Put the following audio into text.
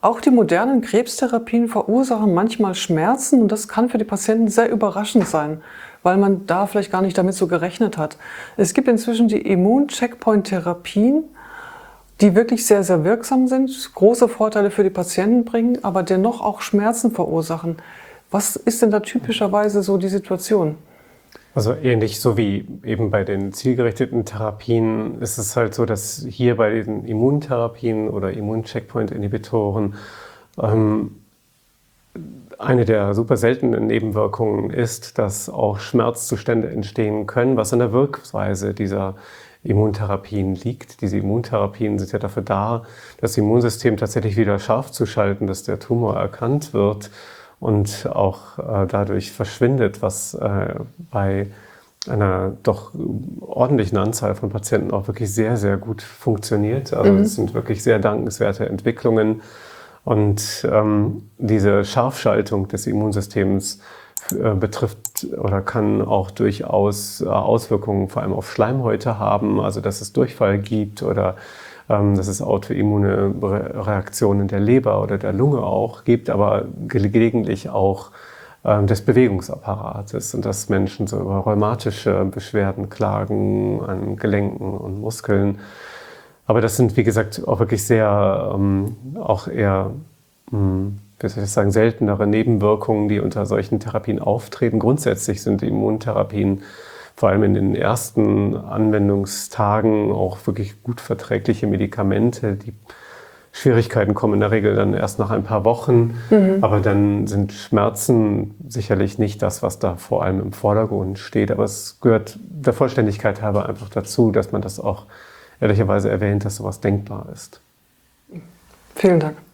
Auch die modernen Krebstherapien verursachen manchmal Schmerzen und das kann für die Patienten sehr überraschend sein, weil man da vielleicht gar nicht damit so gerechnet hat. Es gibt inzwischen die Immun-Checkpoint-Therapien, die wirklich sehr, sehr wirksam sind, große Vorteile für die Patienten bringen, aber dennoch auch Schmerzen verursachen. Was ist denn da typischerweise so die Situation? Also ähnlich so wie eben bei den zielgerichteten Therapien ist es halt so, dass hier bei den Immuntherapien oder Immun-Checkpoint-Inhibitoren eine der super seltenen Nebenwirkungen ist, dass auch Schmerzzustände entstehen können, was an der Wirkweise dieser Immuntherapien liegt. Diese Immuntherapien sind ja dafür da, das Immunsystem tatsächlich wieder scharf zu schalten, dass der Tumor erkannt wird und auch dadurch verschwindet, was bei einer doch ordentlichen Anzahl von Patienten auch wirklich sehr, sehr gut funktioniert. Also es sind wirklich sehr dankenswerte Entwicklungen. Und diese Scharfschaltung des Immunsystems betrifft oder kann auch durchaus Auswirkungen vor allem auf Schleimhäute haben, also dass es Durchfall gibt oder dass es autoimmune Reaktionen der Leber oder der Lunge auch gibt, aber gelegentlich auch des Bewegungsapparates und dass Menschen so über rheumatische Beschwerden klagen an Gelenken und Muskeln. Aber das sind, wie gesagt, auch wirklich sehr, auch eher, wie soll ich sagen, seltenere Nebenwirkungen, die unter solchen Therapien auftreten. Grundsätzlich sind Immuntherapien vor allem in den ersten Anwendungstagen auch wirklich gut verträgliche Medikamente. Die Schwierigkeiten kommen in der Regel dann erst nach ein paar Wochen, aber dann sind Schmerzen sicherlich nicht das, was da vor allem im Vordergrund steht. Aber es gehört der Vollständigkeit halber einfach dazu, dass man das auch ehrlicherweise erwähnt, dass sowas denkbar ist. Vielen Dank.